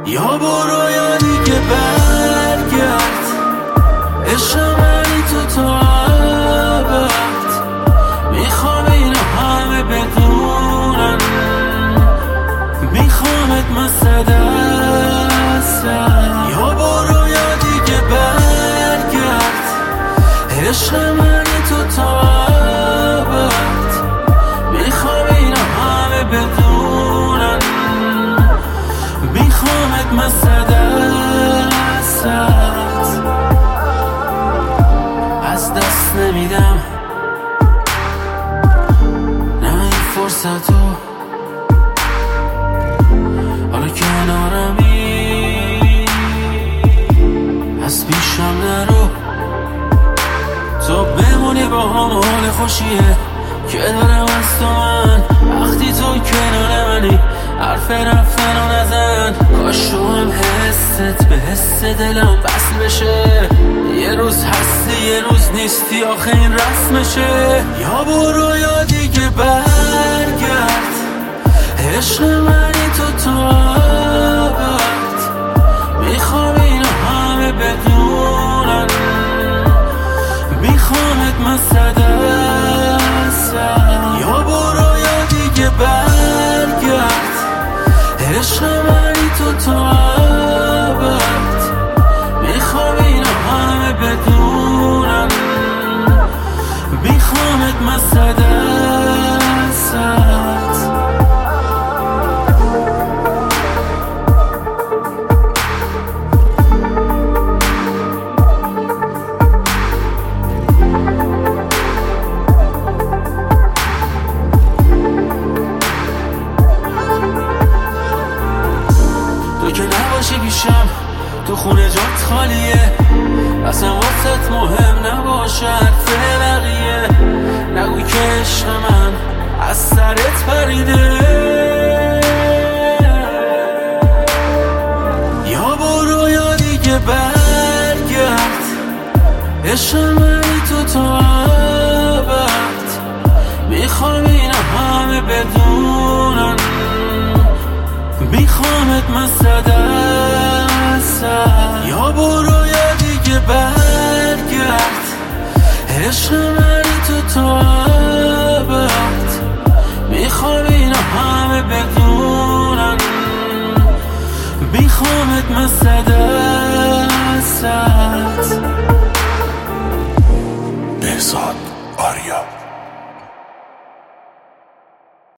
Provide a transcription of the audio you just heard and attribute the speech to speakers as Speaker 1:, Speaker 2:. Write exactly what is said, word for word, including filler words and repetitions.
Speaker 1: یا برو یا دیگه برگرد، عشق منی تو تا ابد. میخوام اینو همه بدونن، میخوامت مثل دستم. یا برو یا دیگه برگرد، عشق منی تو تا ابد. میخوام اینو همه بدونن، میخوامت مثل دستم. از دست نمیدم نه این فرصتو، حالا کنارمی از پیشم نرو. تو بمونی با هم حال خوشیه که دارم از تو من. وقتی تو کنار منی حرف رفتن و نزن. کاش تو هم حست به حس دلم وصل بشه. یه روز هستی یه روز نیستی، آخه این رسمشه. یا برو یا دیگه برگرد، عشق منی تو تا ابد. میخوام اینو همه بدونن، میخوامت مثل دستم. یا برو یا دیگه برگرد، عشق منی تو تا ابد. میخوام اینو همه بدونن، میخوامت مثل دستم. تو که نباشی پیشم تو خونه جات خالیه، اصلا واسط مهم نباشه حرف بقیه. نگو که عشق من از سرت پریده. یا برو یا دیگه برگرد، عشق منی تو تا ابد. میخوام اینو همه بدونن، میخوامت مثل دستم. یا برو یا دیگه برگرد، عشق منی تو تا ابد. میخوام اینو همه بدونن، میخوامت مثل دستم.
Speaker 2: بهزاد آریا.